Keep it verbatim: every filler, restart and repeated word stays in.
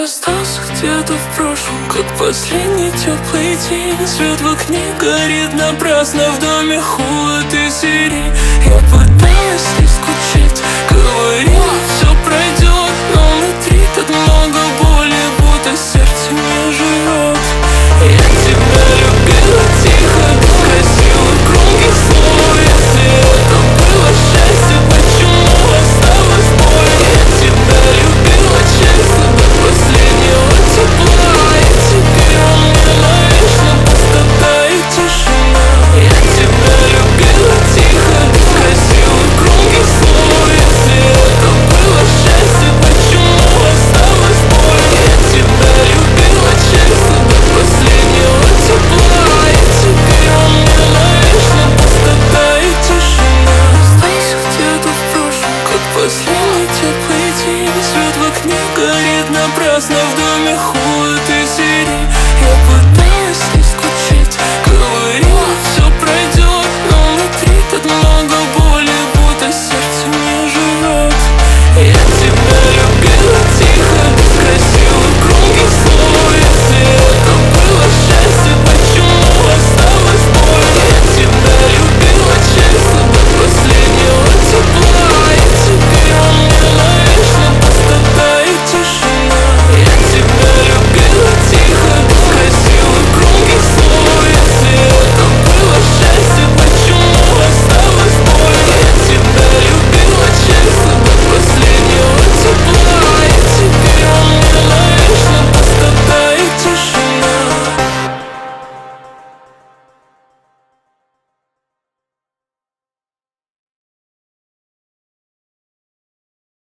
остался где-то в прошлом, как последний теплый день. Свет в окне горит напрасно, в доме холод и сирень. Я пыталась не скучать, говорила, все пройдет, но внутри так много боли, будто сердце не живет. Я тебя любила тихо, без красивых громких слов. Если это было счастье, почему осталось боль? Я тебя любила честно, до последнего тепла, и теперь во мне навечно пустота и тишина. Я тебя любила тихо, без красивых громких слов. Если это было счастье, почему осталось боль? Я тебя любила честно, до последнего тепла, и теперь во мне навечно пустота и тишина. Остался где-то в прошлом, как последний теплый день. Свет в окне горит напрасно, в доме холод